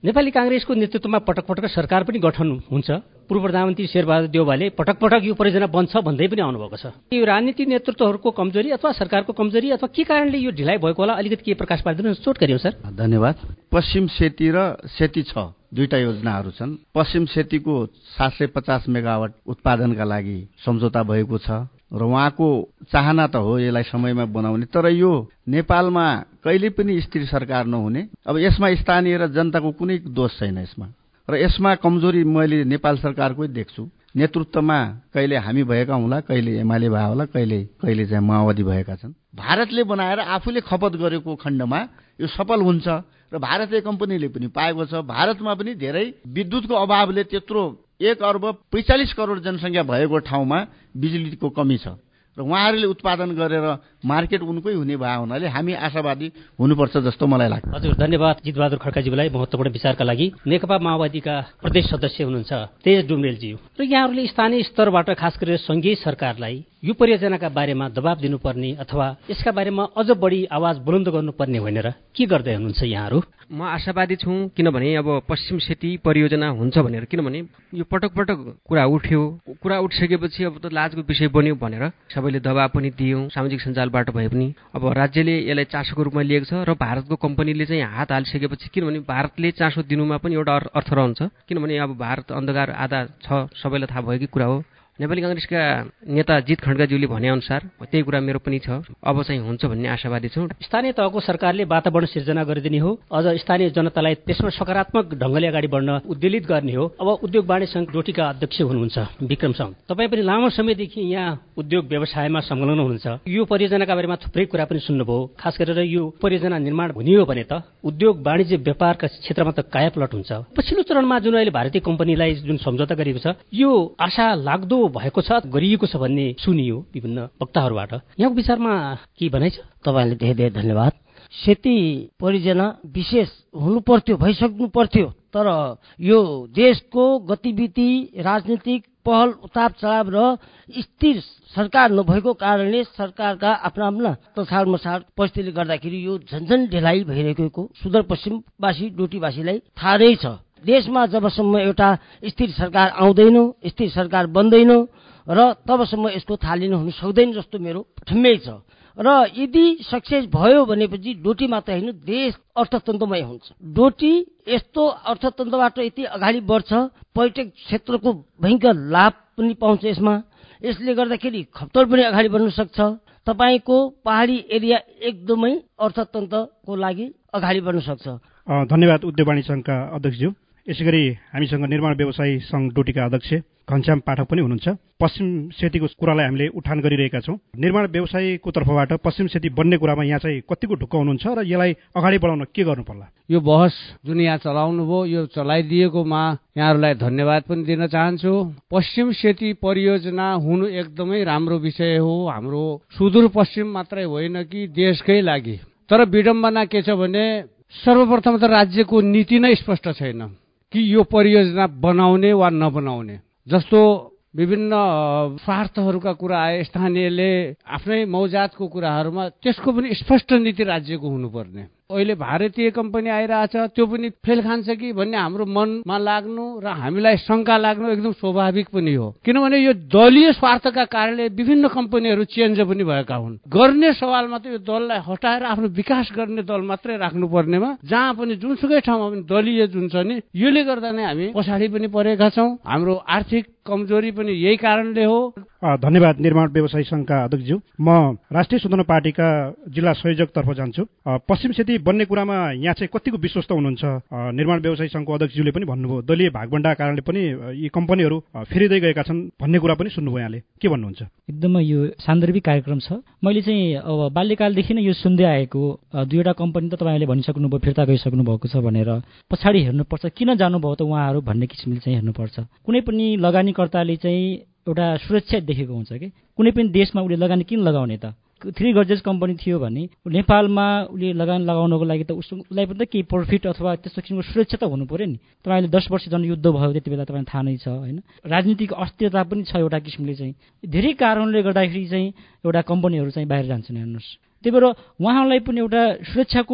नेपाली काङ्ग्रेसको नेतृत्वमा पटक पटक सरकार पनि गठन हुन्छ। पूर्व प्रधानमन्त्री शेरबहादुर देउवाले पटक पटक यो परियोजना बन्छ भन्दै पनि आउनुभएको छ। यो राजनीतिक नेतृत्वहरूको कमजोरी अथवा सरकारको कमजोरी अथवा के कारणले यो ढिलाइ भएको होला, अलिकति के प्रकाश पारिदिनुहोस्, चोट गरियो सर। धन्यवाद। पश्चिम सेती र सेती छ दुईटा योजनाहरू छन्। पश्चिम सेतीको सात सय पचास मेगावाट उत्पादनका लागि सम्झौता भएको छ र उहाँको चाहना त हो यसलाई समयमा बनाउने, तर यो नेपालमा कहिले पनि स्थिर सरकार नहुने। अब यसमा स्थानीय र जनताको कुनै दोष छैन यसमा, र यसमा कमजोरी मैले नेपाल सरकारकै देख्छु। नेतृत्वमा कहिले हामी भएका हुँला, कहिले एमाले भए होला, कहिले कहिले चाहिँ माओवादी भएका छन्। भारतले बनाएर आफूले खपत गरेको खण्डमा यो सफल हुन्छ र भारतीय कम्पनीले पनि पाएको छ। भारतमा पनि धेरै विद्युतको अभावले त्यत्रो एक अर्ब पैँचालिस करोड जनसङ्ख्या भएको ठाउँमा बिजुलीको कमी छ र उहाँहरूले उत्पादन गरेर मार्केट उनकै हुने भए हुनाले हामी आशावादी हुनुपर्छ जस्तो मलाई लाग्छ। हजुर, धन्यवाद जितबहादुर खड्काज्यूलाई महत्त्वपूर्ण विचारका लागि। नेकपा माओवादीका प्रदेश सदस्य हुनुहुन्छ तेज डुम्रेलज्यू, र यहाँहरूले स्थानीय स्तरबाट खास गरेर सङ्घीय सरकारलाई यो परियोजनाका बारेमा दबाब दिनुपर्ने अथवा यसका बारेमा अझ बढी आवाज बुलन्द गर्नुपर्ने भनेर के गर्दै हुनुहुन्छ यहाँहरू? म आशावादी छु, किनभने अब पश्चिम सेती परियोजना हुन्छ भनेर, किनभने यो पटक पटक कुरा उठ्यो, कुरा उठिसकेपछि अब त लाजको विषय बन्यो भनेर सबैले दबाब पनि दियौँ, सामाजिक सञ्जालबाट भए पनि। अब राज्यले यसलाई चासोको रूपमा लिएको छ र भारतको कम्पनीले चाहिँ हात हालिसकेपछि, किनभने भारतले चासो दिनुमा पनि एउटा अर्थ रहन्छ, किनभने अब भारत अन्धकार आधा छ, सबैलाई थाहा भएकै कुरा हो। नेपाली काङ्ग्रेसका नेता जित खड्काज्यूले भनेअनुसार त्यही कुरा मेरो पनि छ, अब चाहिँ हुन्छ भन्ने आशावादी छौँ। स्थानीय तहको सरकारले वातावरण सिर्जना गरिदिने हो, अझ स्थानीय जनतालाई त्यसमा सकारात्मक ढङ्गले अगाडि बढ्न उद्वेलित गर्ने हो। अब उद्योग वाणिज्य सङ्घ डोटीका अध्यक्ष हुनुहुन्छ विक्रम साउद, तपाईँ पनि लामो समयदेखि यहाँ उद्योग व्यवसायमा संलग्न हुनुहुन्छ। यो परियोजनाका बारेमा थुप्रै कुरा पनि सुन्नुभयो। खास गरेर यो परियोजना निर्माण हुने हो भने त उद्योग वाणिज्य व्यापारका क्षेत्रमा त कायापलट हुन्छ। पछिल्लो चरणमा जुन अहिले भारतीय कम्पनीलाई जुन सम्झौता गरिएको छ, यो आशा लाग्दो भएको छ, गरिएको छ भन्ने सुनियो विभिन्न वक्ताहरूबाट। यहाँको विचारमा के भनाइ छ? तपाईँले धेरै धेरै धन्यवाद। सेती परियोजना विशेष हुनु पर्थ्यो, भइसक्नु पर्थ्यो, तर यो देशको गतिविधि, राजनीतिक पहल उतार चढाव र स्थिर सरकार नभएको कारणले सरकारका आफ्ना आफ्ना तछाड मछाड परिस्थितिले गर्दाखेरि यो झन्झन ढिलाइ भइरहेको सुदूरपश्चिमवासी डोटीवासीलाई थाहा नै छ। देशमा जबसम्म एउटा स्थिर सरकार आउँदैन, स्थिर सरकार बन्दैन र तबसम्म यसको थालिनु हुन सक्दैन जस्तो मेरो ठम्मै छ। र यदि सक्सेस भयो भनेपछि डोटी मात्र होइन, देश अर्थतन्त्रमय हुन्छ। डोटी यस्तो अर्थतन्त्रबाट यति अगाडि बढ्छ, पर्यटक क्षेत्रको भयङ्कर लाभ पनि पाउँछ यसमा। यसले गर्दाखेरि खप्तर पनि अगाडि बढ्न सक्छ। तपाईँको पहाडी एरिया एकदमै अर्थतन्त्रको लागि अगाडि बढ्न सक्छ। धन्यवाद उद्योग वाणिज्य सङ्घका अध्यक्षज्यू। यसै गरी हामीसँग निर्माण व्यवसायी सङ्घ डोटीका अध्यक्ष घनश्याम पाठक पनि हुनुहुन्छ। पश्चिम सेतीको कुरालाई हामीले उठान गरिरहेका छौँ। निर्माण व्यवसायीको तर्फबाट पश्चिम सेती बन्ने कुरामा यहाँ चाहिँ कतिको ढुक्क हुनुहुन्छ र यसलाई अगाडि बढाउन के गर्नु पर्ला? यो बहस जुन यहाँ चलाउनु भयो, यो चलाइदिएकोमा यहाँहरूलाई धन्यवाद पनि दिन चाहन्छु। पश्चिम सेती परियोजना हुनु एकदमै राम्रो विषय हो, हाम्रो सुदूरपश्चिम मात्रै होइन कि देशकै लागि। तर विडम्बना के छ भने सर्वप्रथम त राज्यको नीति नै स्पष्ट छैन कि यो परियोजना बनाउने वा नबनाउने। जस्तो विभिन्न स्वार्थहरूका कुरा आए, स्थानीयले आफ्नै मौजातको कुराहरूमा त्यसको पनि स्पष्ट नीति राज्यको हुनुपर्ने। अहिले भारतीय कम्पनी आइरहेछ, त्यो पनि फेल खान्छ कि भन्ने हाम्रो मनमा लाग्नु र हामीलाई शङ्का लाग्नु एकदम स्वाभाविक पनि हो। किनभने यो दलीय स्वार्थका कारणले विभिन्न कम्पनीहरू चेन्ज पनि भएका हुन्। गर्ने सवालमा त यो दललाई हटाएर आफ्नो विकास गर्ने दल मात्रै राख्नुपर्नेमा जहाँ पनि जुनसुकै ठाउँमा पनि दलीय जुन छ नि, यसले गर्दा नै हामी पछाडि पनि परेका छौँ। हाम्रो आर्थिक कमजोरी पनि यही कारणले हो। धन्यवाद निर्माण व्यवसायी सङ्घका अध्यक्षज्यू। म राष्ट्रिय स्वतन्त्र पार्टीका जिल्ला संयोजकतर्फ जान्छु। पश्चिम सेती बन्ने कुरामा यहाँ चाहिँ कतिको विश्वस्त हुनुहुन्छ? निर्माण व्यवसायी सङ्घको अध्यक्षज्यूले पनि भन्नुभयो दलीय भागभण्डाका कारणले पनि यी कम्पनीहरू फेरिँदै गएका छन् भन्ने कुरा पनि सुन्नुभयो। यहाँले के भन्नुहुन्छ? एकदमै यो सान्दर्भिक कार्यक्रम छ। मैले चाहिँ अब बाल्यकालदेखि नै यो सुन्दै आएको, दुईवटा कम्पनी त तपाईँहरूले भनिसक्नुभयो फिर्ता गइसक्नु भएको छ भनेर। पछाडि हेर्नुपर्छ किन जानुभयो त उहाँहरू भन्ने किसिमले चाहिँ हेर्नुपर्छ। कुनै पनि लगानीकर्ताले चाहिँ एउटा सुरक्षा देखेको हुन्छ कि कुनै पनि देशमा उसले लगानी किन लगाउने त? थ्री गजेस कम्पनी थियो भने नेपालमा उसले लगानी लगाउनको लागि त उसलाई पनि त केही प्रफिट अथवा त्यस्तो किसिमको सुरक्षा त हुनु पऱ्यो नि। तपाईँले दस वर्ष जनयुद्ध भयो त्यति बेला तपाईँलाई थाहा नै छ होइन। राजनीतिक अस्थिरता पनि छ एउटा किसिमले चाहिँ। धेरै कारणले गर्दाखेरि चाहिँ एउटा कम्पनीहरू चाहिँ बाहिर जान्छन् हेर्नुहोस्। त्यही भएर उहाँलाई पनि एउटा सुरक्षाको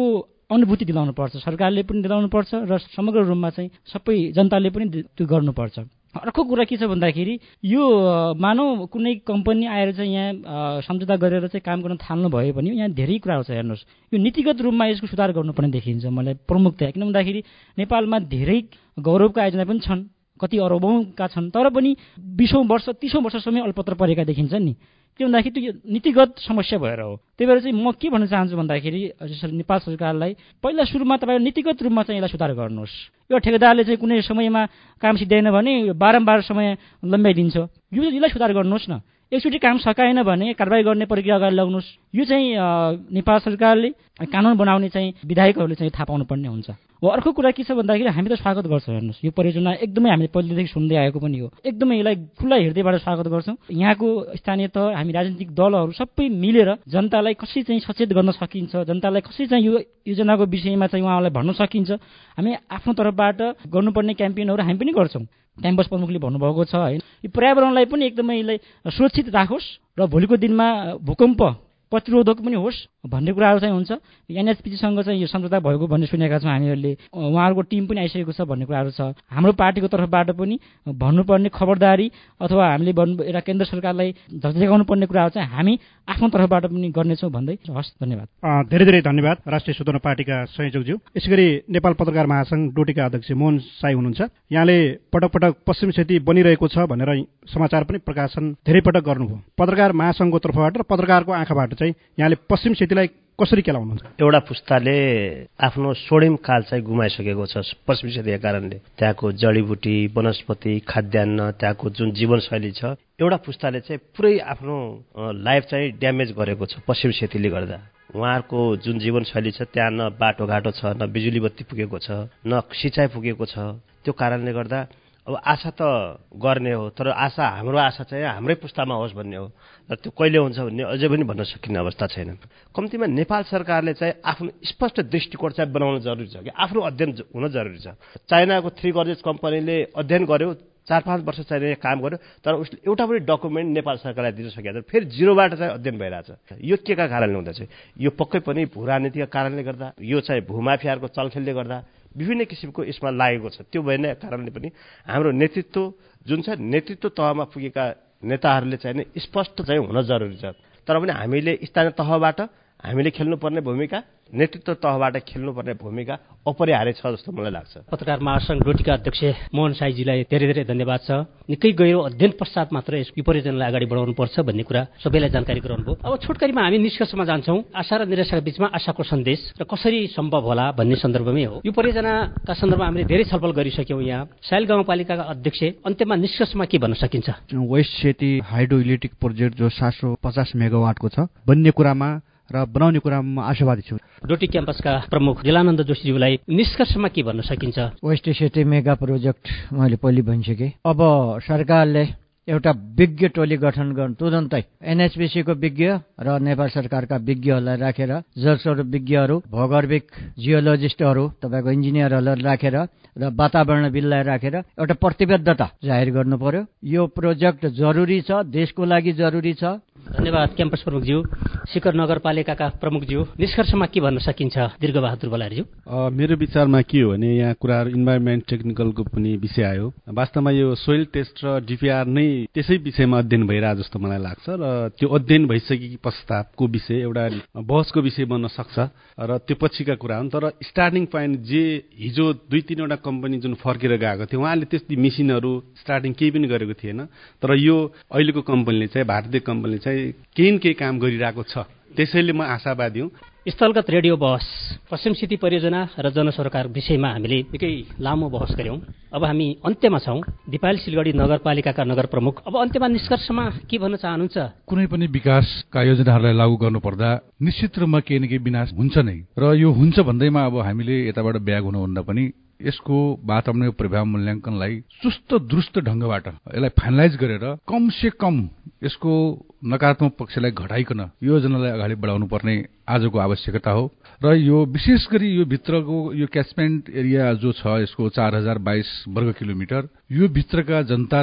अनुभूति दिलाउनु पर्छ, सरकारले पनि दिलाउनु पर्छ र समग्र रूपमा चाहिँ सबै जनताले पनि त्यो गर्नुपर्छ। अर्को कुरा के छ भन्दाखेरि यो मानव कुनै कम्पनी आएर चाहिँ यहाँ सम्झौता गरेर चाहिँ काम गर्न थाल्नु भयो भने यहाँ धेरै कुराहरू छ। हेर्नुहोस्, यो नीतिगत रूपमा यसको सुधार गर्नुपर्ने देखिन्छ मलाई प्रमुखतया। किन भन्दाखेरि नेपालमा धेरै गौरवका आयोजना पनि छन्, कति अरबौँका छन्, तर पनि बिसौँ वर्ष तिसौँ वर्षसम्म अल्पत्र परेका देखिन्छन् नि। के भन्दाखेरि त्यो नीतिगत समस्या भएर हो। त्यही भएर चाहिँ म के भन्न चाहन्छु भन्दाखेरि नेपाल सरकारलाई पहिला सुरुमा तपाईँ नीतिगत रूपमा चाहिँ यसलाई सुधार गर्नुहोस्। यो ठेकेदारले चाहिँ कुनै समयमा काम सिद्ध्याएन भने बारम्बार समय लम्ब्याइदिन्छ, यो यसलाई सुधार गर्नुहोस् न। एकचोटि काम सकाएन भने कारबाही गर्ने प्रक्रिया अगाडि ल्याउनुहोस्। यो चाहिँ नेपाल सरकारले कानुन बनाउने चाहिँ विधायकहरूले चाहिँ थाहा पाउनुपर्ने हुन्छ। हो अर्को कुरा के छ भन्दाखेरि हामी त स्वागत गर्छौँ। हेर्नुहोस्, यो परियोजना एकदमै हामीले पहिलेदेखि सुन्दै आएको पनि हो, एकदमै यसलाई खुल्ला हृदयबाट स्वागत गर्छौँ। यहाँको स्थानीय तह, हामी राजनीतिक दलहरू सबै मिलेर जनतालाई कसरी चाहिँ सचेत गर्न सकिन्छ, जनतालाई कसरी चाहिँ यो योजनाको विषयमा चाहिँ उहाँलाई भन्न सकिन्छ, हामी आफ्नो तर्फबाट गर्नुपर्ने क्याम्पेनहरू हामी पनि गर्छौँ। क्याम्पस प्रमुखले भन्नुभएको छ होइन, यो पर्यावरणलाई पनि एकदमै यसलाई सुरक्षित राखोस् र भोलिको दिनमा भूकम्प प्रतिरोधक पनि होस् भन्ने कुराहरू चाहिँ हुन्छ। एनएचपिसीसँग चाहिँ यो सम्झौता भएको भन्ने सुनेका छौँ हामीहरूले, उहाँहरूको टिम पनि आइसकेको छ भन्ने कुराहरू छ। हाम्रो पार्टीको तर्फबाट पनि भन्नुपर्ने खबरदारी अथवा हामीले भन्नु एउटा केन्द्र सरकारलाई झस्झगाउनु पर्ने कुराहरू चाहिँ हामी आफ्नो तर्फबाट पनि गर्नेछौँ भन्दै हस्। धन्यवाद, धेरै धेरै धन्यवाद राष्ट्रिय स्वतन्त्र पार्टीका संयोजकज्यू। यसै गरी नेपाल पत्रकार महासङ्घ डोटीका अध्यक्ष मोहन साई हुनुहुन्छ। यहाँले पटक पटक पश्चिम सेती बनिरहेको छ भनेर समाचार पनि प्रकाशन धेरै पटक गर्नुभयो। पत्रकार महासङ्घको तर्फबाट र पत्रकारको आँखाबाट चाहिँ यहाँले पश्चिम सेतीलाई कसरी केलाउनुहुन्छ? एउटा पुस्ताले आफ्नो स्वर्णिम काल चाहिँ गुमाइसकेको छ पश्चिम सेतीका कारणले। त्यहाँको जडीबुटी, वनस्पति, खाद्यान्न, त्यहाँको जुन जीवनशैली छ, एउटा पुस्ताले चाहिँ पुरै आफ्नो लाइफ चाहिँ ड्यामेज गरेको छ पश्चिम सेतीले गर्दा। उहाँहरूको जुन जीवनशैली छ त्यहाँ न बाटोघाटो छ, न बिजुली बत्ती पुगेको छ, न सिँचाइ पुगेको छ। त्यो कारणले गर्दा अब आशा त गर्ने हो, तर आशा हाम्रो आशा चाहिँ हाम्रै पुस्तामा होस् भन्ने हो, र त्यो कहिले हुन्छ भन्ने अझै पनि भन्न सकिने अवस्था छैन। कम्तीमा नेपाल सरकारले चाहिँ आफ्नो स्पष्ट दृष्टिकोण चाहिँ बनाउन जरुरी छ कि आफ्नो अध्ययन हुन जरुरी छ। चाइनाको थ्री गर्जेस कम्पनीले अध्ययन गर्यो, चार पाँच वर्ष चाहिने काम गर्यो, तर उसले एउटा पनि डकुमेन्ट नेपाल सरकारलाई दिन सकेको छैन। फेरि जिरोबाट चाहिँ अध्ययन भइरहेछ। यो के का कारणले हुँदैछ? यो पक्कै पनि भू राजनीतिका कारणले गर्दा, यो चाहिँ भूमाफियाहरूको चलखेलले गर्दा विभिन्न किसिमको यसमा लागेको छ। त्यो भएन कारणले पनि हाम्रो नेतृत्व जुन छ, नेतृत्व तहमा पुगेका नेताहरूले चाहिँ स्पष्ट चाहिँ हुन जरुरी छ। तर पनि हामीले स्थानीय तहबाट हामीले खेल्नुपर्ने भूमिका, नेतृत्व तहबाट खेल्नुपर्ने भूमिका अपरिहार्य छ जस्तो मलाई लाग्छ। पत्रकार महासङ्घ डोटीका अध्यक्ष मोहन साईजीलाई धेरै धेरै धन्यवाद छ। निकै गहिरो अध्ययन पश्चात मात्र यस परियोजनालाई अगाडि बढाउनुपर्छ भन्ने कुरा सबैलाई जानकारी गराउनुभयो। अब छोटकरीमा हामी निष्कर्षमा जान्छौँ। आशा र निराशाका बीचमा आशाको सन्देश र कसरी सम्भव होला भन्ने सन्दर्भमै हो। यो परियोजनाका सन्दर्भमा हामीले धेरै छलफल गरिसक्यौँ। यहाँ साइल गाउँपालिकाका अध्यक्ष अन्त्यमा निष्कर्षमा के भन्न सकिन्छ? West Seti hydro electric project जो सात सौ पचास मेगावाटको छ बन्ने कुरामा र बनाउने कुरामा आशावादी छु। डोटी क्याम्पसका प्रमुख दिलानन्द जोशीज्यूलाई निष्कर्षमा के भन्न सकिन्छ? वेस्ट सेती मेगा प्रोजेक्ट मैले पहिले भनिसकेँ। अब सरकारले एउटा विज्ञ टोली गठन गर्नु तुरन्तै, एनएचपिसीको विज्ञ र नेपाल सरकारका विज्ञहरूलाई राखेर, जलस्रोत विज्ञहरू, भौगर्भिक जियोलोजिस्टहरू, तपाईँको इन्जिनियरहरूलाई राखेर र वातावरणविदलाई राखेर एउटा प्रतिबद्धता जाहेर गर्नु पर्यो। यो प्रोजेक्ट जरुरी छ, देशको लागि जरुरी छ। धन्यवाद क्याम्पस प्रमुखज्यू। शिखर नगरपालिकाका प्रमुखज्यू, निष्कर्षमा के भन्न सकिन्छ? दीर्घबहादुर बलारीज्यू। मेरो विचारमा के हो भने यहाँ कुराहरू इन्भाइरोमेन्ट टेक्निकलको पनि विषय आयो। वास्तवमा यो सोइल टेस्ट र डिपिआर नै त्यसै विषयमा अध्ययन भइरहेको जस्तो मलाई लाग्छ र त्यो अध्ययन भइसकेको प्रस्तावको विषय एउटा बहसको विषय बन्न सक्छ र त्यो पछिका कुरा हुन्। तर स्टार्टिङ पोइन्ट जे हिजो दुई तिनवटा कम्पनी जुन फर्केर गएको थियो, उहाँले त्यस्तै मेसिनहरू स्टार्टिङ केही पनि गरेको थिएन। तर यो अहिलेको कम्पनीले चाहिँ, भारतीय कम्पनीले चाहिँ केही न केही काम गरिरहेको छ। त्यसैले म आशावादी हुँ। स्थलगत रेडियो बहस पश्चिम सेती परियोजना र जनसरोकार विषयमा हामीले निकै लामो बहस गऱ्यौँ। अब हामी अन्त्यमा छौँ। दिपायल सिलगढी नगरपालिकाका नगर प्रमुख, अब अन्त्यमा निष्कर्षमा के भन्न चाहनुहुन्छ? कुनै पनि विकासका योजनाहरूलाई लागू गर्नुपर्दा निश्चित रूपमा केही न केही विनाश हुन्छ नै, र यो हुन्छ भन्दैमा अब हामीले यताबाट ब्याग हुनुभन्दा पनि यसको वातावरणीय प्रभाव मूल्याङ्कनलाई चुस्त दुरुस्त ढङ्गबाट यसलाई फाइनलाइज गरेर कम से कम यसको नकारात्मक पक्षलाई घटाइकन योजनालाई अगाडि बढाउनु पर्ने आजको आवश्यकता हो। र यो विशेष गरी यो भित्रको यो क्याचमेन्ट एरिया जो छ, यसको चार हजार बाइस वर्ग किलोमिटर, यो भित्रका जनता र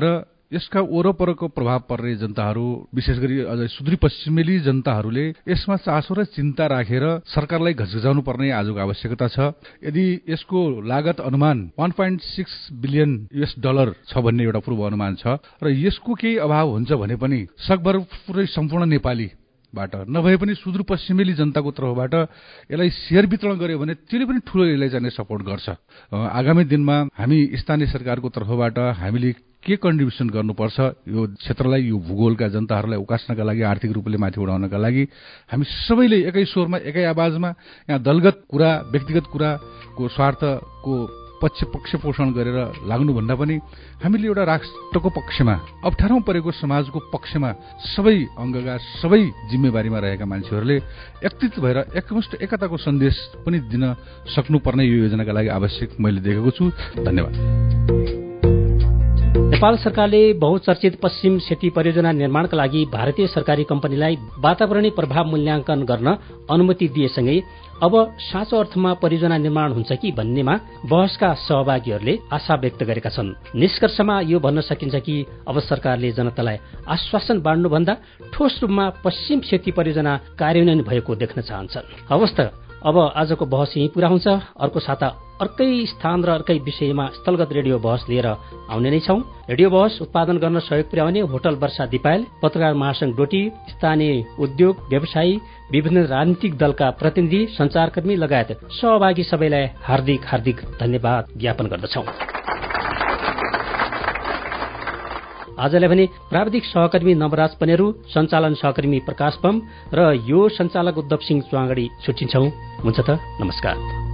यसका वरपरको प्रभाव पर्ने जनताहरू विशेष गरी अझ सुदूरपश्चिमेली जनताहरूले यसमा चासो र चिन्ता राखेर सरकारलाई घचघचाउनु पर्ने आजको आवश्यकता छ। यदि यसको लागत अनुमान एक दशमलव छः बिलियन युएस डलर छ भन्ने एउटा पूर्व अनुमान छ र यसको केही अभाव हुन्छ भने पनि सकभर पुरै सम्पूर्ण नेपाली बाट नभए पनि सुदूरपश्चिमेली जनताको तर्फबाट यसलाई सेयर वितरण गर्यो भने त्यसले पनि ठूलो यसलाई चाहिँ सपोर्ट गर्छ। आगामी दिनमा हामी स्थानीय सरकारको तर्फबाट हामीले के कन्ट्रिब्युसन गर्नुपर्छ यो क्षेत्रलाई, यो भूगोलका जनताहरूलाई उकास्नका लागि, आर्थिक रूपले माथि उठाउनका लागि हामी सबैले एकै स्वरमा एकै आवाजमा यहाँ दलगत कुरा, व्यक्तिगत कुराको स्वार्थको पक्ष पक्ष पोषण गरेर लाग्नु भन्दा पनि हामीले एउटा राष्ट्रको पक्षमा, अप्ठ्यारो परेको समाजको पक्षमा सबै अङ्गका सबै जिम्मेवारीमा रहेका मान्छेहरूले एकत्रित भएर एकमुष्ट एकताको सन्देश पनि दिन सक्नुपर्ने यो योजनाका लागि आवश्यक मैले देखेको छु। धन्यवाद। नेपाल सरकारले बहुचर्चित पश्चिम सेती परियोजना निर्माणका लागि भारतीय सरकारी कम्पनीलाई वातावरणीय प्रभाव मूल्याङ्कन गर्न अनुमति दिएसँगै अब साँचो अर्थमा परियोजना निर्माण हुन्छ कि भन्नेमा बहसका सहभागीहरूले आशा व्यक्त गरेका छन्। निष्कर्षमा यो भन्न सकिन्छ कि अब सरकारले जनतालाई आश्वासन बाँड्नुभन्दा ठोस रूपमा पश्चिम सेती परियोजना कार्यान्वयन भएको देख्न चाहन्छन्। हवस् त, अब आजको बहस यही पूरा हुन्छ। अर्को साता अर्कै स्थान र अर्कै विषयमा स्थलगत रेडियो बहस लिएर आउने नै छौं। रेडियो बहस उत्पादन गर्न सहयोग पुर्याउने होटल वर्षा दिपायल, पत्रकार महासंघ डोटी, स्थानीय उद्योग व्यवसायी, विभिन्न राजनीतिक दलका प्रतिनिधि, संचारकर्मी लगायत सहभागी सबैलाई हार्दिक हार्दिक धन्यवाद ज्ञापन गर्दछौं। आजलाई भने प्राविधिक सहकर्मी नवराज पनेरू, सञ्चालन सहकर्मी प्रकाश बम र यो सञ्चालक उद्धव सिंह चुवागडी छुट्टिन्छौं। हुन्छ त, नमस्कार।